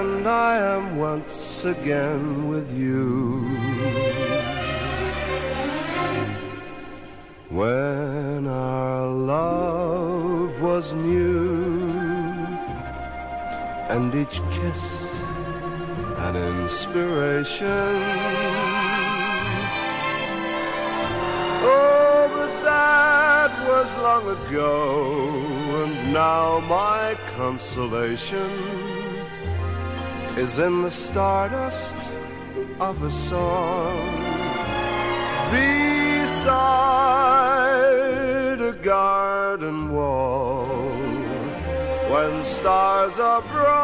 and I am once again with you. When our love was new, and each kiss an inspiration. Oh, but that was long ago, and now my consolation is in the stardust of a song beside a garden wall. When stars are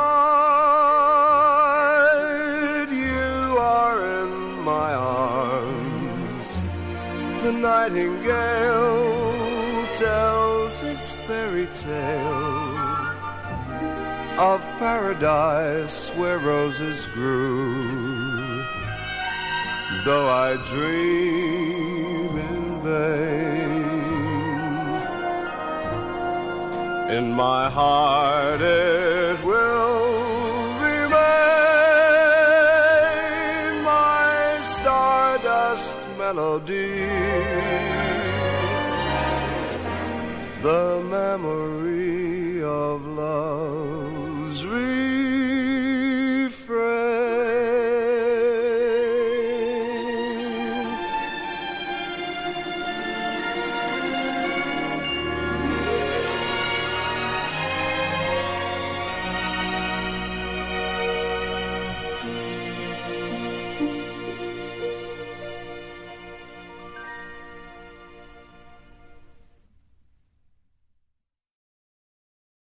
bright, you are in my arms. The nightingale tells its fairy tale of paradise where roses grew. Though I dream in vain, in my heart it will remain, my stardust melody, the memory